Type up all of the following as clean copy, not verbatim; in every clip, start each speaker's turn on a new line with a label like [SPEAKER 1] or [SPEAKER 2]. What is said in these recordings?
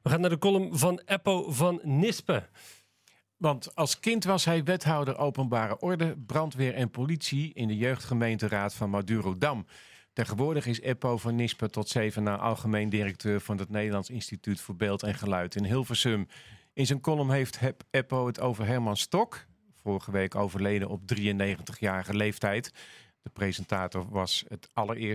[SPEAKER 1] We gaan naar de column van Eppo van Nispen.
[SPEAKER 2] Want als kind was hij wethouder openbare orde, brandweer en politie in de jeugdgemeenteraad van Madurodam. Tegenwoordig is Eppo van Nispen tot 7 na algemeen directeur van het Nederlands Instituut voor Beeld en Geluid in Hilversum. In zijn column heeft Eppo het over Herman Stok, vorige week overleden op 93-jarige leeftijd. De presentator was het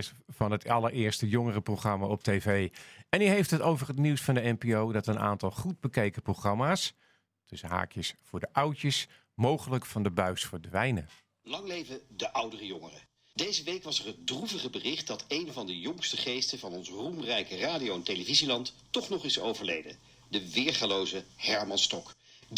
[SPEAKER 2] allereerste jongerenprogramma op tv. En hij heeft het over het nieuws van de NPO dat een aantal goed bekeken programma's, tussen haakjes voor de oudjes, mogelijk van de buis verdwijnen.
[SPEAKER 3] Lang leven de oudere jongeren. Deze week was er het droevige bericht dat een van de jongste geesten van ons roemrijke radio- en televisieland toch nog is overleden. De weergaloze Herman Stok.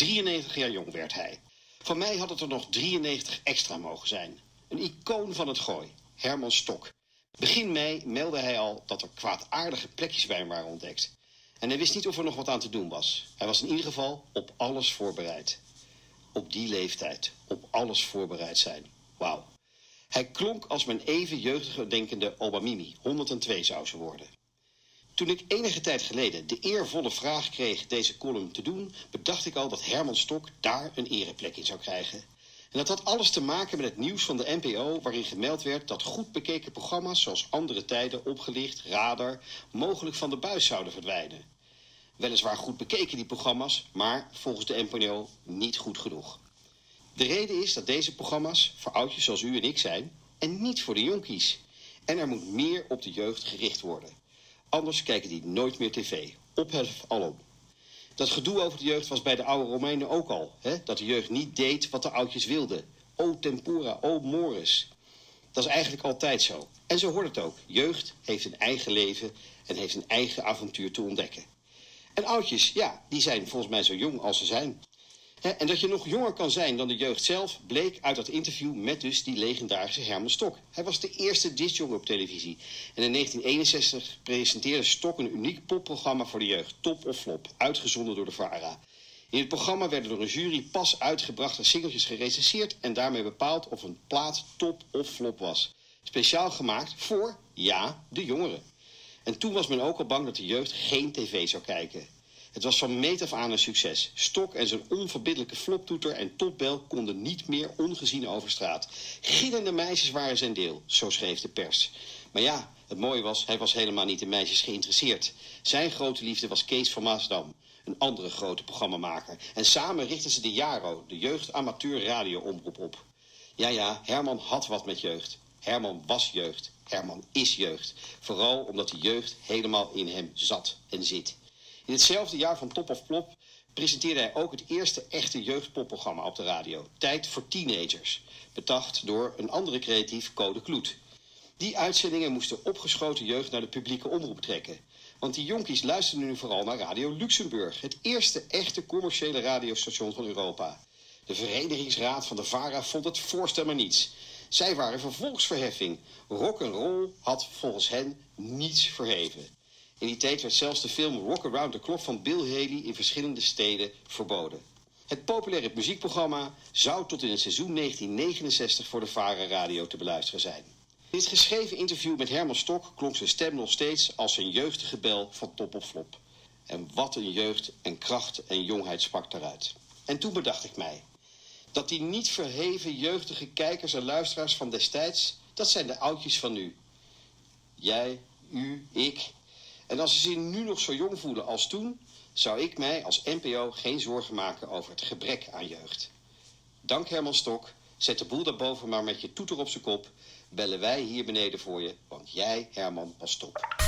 [SPEAKER 3] 93 jaar jong werd hij. Van mij had het er nog 93 extra mogen zijn. Een icoon van het gooi, Herman Stok. Begin mei meldde hij al dat er kwaadaardige plekjes bij hem waren ontdekt. En hij wist niet of er nog wat aan te doen was. Hij was in ieder geval op alles voorbereid. Op die leeftijd, op alles voorbereid zijn. Wauw. Hij klonk als mijn even jeugdige denkende Obamimi, 102 zou ze worden. Toen ik enige tijd geleden de eervolle vraag kreeg deze column te doen, bedacht ik al dat Herman Stok daar een ereplek in zou krijgen. En dat had alles te maken met het nieuws van de NPO, waarin gemeld werd dat goed bekeken programma's zoals Andere Tijden, Opgelicht, Radar, mogelijk van de buis zouden verdwijnen. Weliswaar goed bekeken die programma's, maar volgens de NPO niet goed genoeg. De reden is dat deze programma's voor oudjes zoals u en ik zijn en niet voor de jonkies. En er moet meer op de jeugd gericht worden. Anders kijken die nooit meer tv. Ophef alom. Dat gedoe over de jeugd was bij de oude Romeinen ook al. Hè? Dat de jeugd niet deed wat de oudjes wilden. O tempora, o mores. Dat is eigenlijk altijd zo. En zo hoort het ook. Jeugd heeft een eigen leven en heeft een eigen avontuur te ontdekken. En oudjes, ja, die zijn volgens mij zo jong als ze zijn. En dat je nog jonger kan zijn dan de jeugd zelf bleek uit dat interview met dus die legendarische Herman Stok. Hij was de eerste discjockey op televisie. En in 1961 presenteerde Stok een uniek popprogramma voor de jeugd, Top of Flop, uitgezonden door de VARA. In het programma werden door een jury pas uitgebrachte singeltjes gerecenseerd en daarmee bepaald of een plaat top of flop was. Speciaal gemaakt voor, ja, de jongeren. En toen was men ook al bang dat de jeugd geen tv zou kijken. Het was van meet af aan een succes. Stok en zijn onverbiddelijke floptoeter en topbel konden niet meer ongezien over straat. Gillende meisjes waren zijn deel, zo schreef de pers. Maar ja, het mooie was, hij was helemaal niet in meisjes geïnteresseerd. Zijn grote liefde was Kees van Maasdam, een andere grote programmamaker. En samen richtten ze de JARO, de Jeugd Amateur Radio Omroep, op. Ja, Herman had wat met jeugd. Herman was jeugd. Herman is jeugd. Vooral omdat de jeugd helemaal in hem zat en zit. In hetzelfde jaar van Top of Flop presenteerde hij ook het eerste echte jeugdpopprogramma op de radio. Tijd voor teenagers. Bedacht door een andere creatief, Code Kloet. Die uitzendingen moesten opgeschoten jeugd naar de publieke omroep trekken. Want die jonkies luisterden nu vooral naar Radio Luxemburg. Het eerste echte commerciële radiostation van Europa. De verenigingsraad van de VARA vond het voorstel maar niets. Zij waren voor volksverheffing. Rock'n'roll had volgens hen niets verheven. In die tijd werd zelfs de film Rock Around the Clock van Bill Haley in verschillende steden verboden. Het populaire muziekprogramma zou tot in het seizoen 1969 voor de VARA Radio te beluisteren zijn. In het geschreven interview met Herman Stok klonk zijn stem nog steeds als zijn jeugdige bel van Top of Flop. En wat een jeugd en kracht en jongheid sprak daaruit. En toen bedacht ik mij dat die niet verheven jeugdige kijkers en luisteraars van destijds, dat zijn de oudjes van nu. Jij, u, ik. En als ze zich nu nog zo jong voelen als toen, zou ik mij als NPO geen zorgen maken over het gebrek aan jeugd. Dank Herman Stok. Zet de boel daarboven maar met je toeter op zijn kop. Bellen wij hier beneden voor je, want jij, Herman, was top.